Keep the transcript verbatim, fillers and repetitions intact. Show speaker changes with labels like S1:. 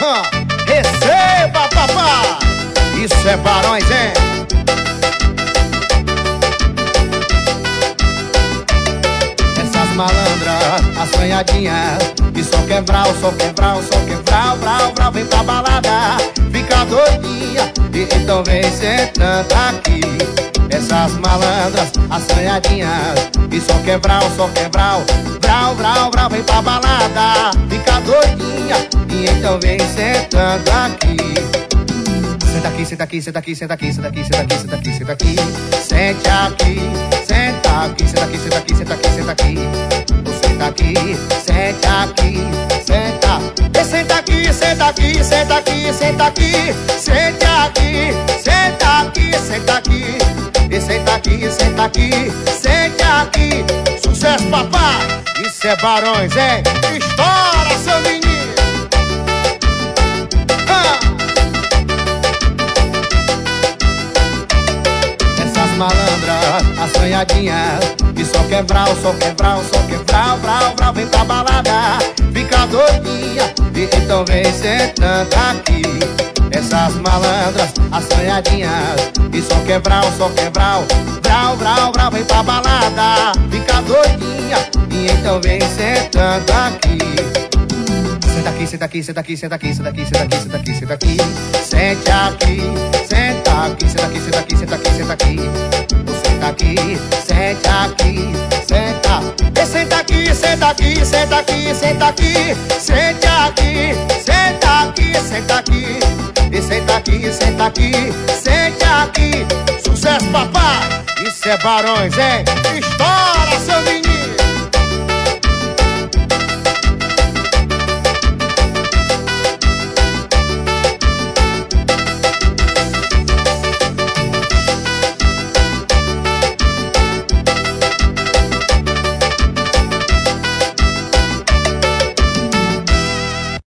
S1: Ha, receba, papá! Isso é Barões, hein? Essas malandras, assanhadinhas, que só quebral, só quebral, só quebral, brau, brau, vem pra balada, fica doidinha, e então vem sentando aqui. Essas malandras, assanhadinhas, que só quebral, só quebral, brau, brau, brau, vem pra balada, fica doidinha, e então vem sentando aqui. Senta aqui, senta aqui, senta aqui, senta aqui, senta aqui, senta aqui, senta aqui, senta aqui. Sente aqui, senta aqui, senta aqui, senta aqui, senta aqui, senta aqui. Senta aqui, sente aqui, senta. E senta aqui, senta aqui, senta aqui, senta aqui. Sente aqui, senta aqui, senta aqui. E senta aqui, senta aqui, sente aqui. Sucesso, papai! Isso é Barões, hein? Estoura, seu menino! Malandra, assanhadinha, que só quebral, só quebral, só quebral, brau, brau, vem pra balada, fica doidinha, e então vem sentando aqui. Essas malandras, assanhadinhas, que só quebral, só quebral, brau, brau, brau, vem pra balada, fica doidinha, e então vem sentando aqui. Senta aqui, senta aqui, senta aqui, senta aqui, senta aqui, senta aqui, senta aqui, senta aqui. Sente aqui, senta aqui, senta aqui, senta aqui, senta aqui, senta aqui. Senta aqui, sente aqui, senta. E senta aqui, senta aqui, senta aqui, senta aqui. Sente aqui, senta aqui, senta aqui. E senta aqui, senta aqui, sente aqui. Sucesso, papai! Isso é Barões, hein? Estoura, seu menino!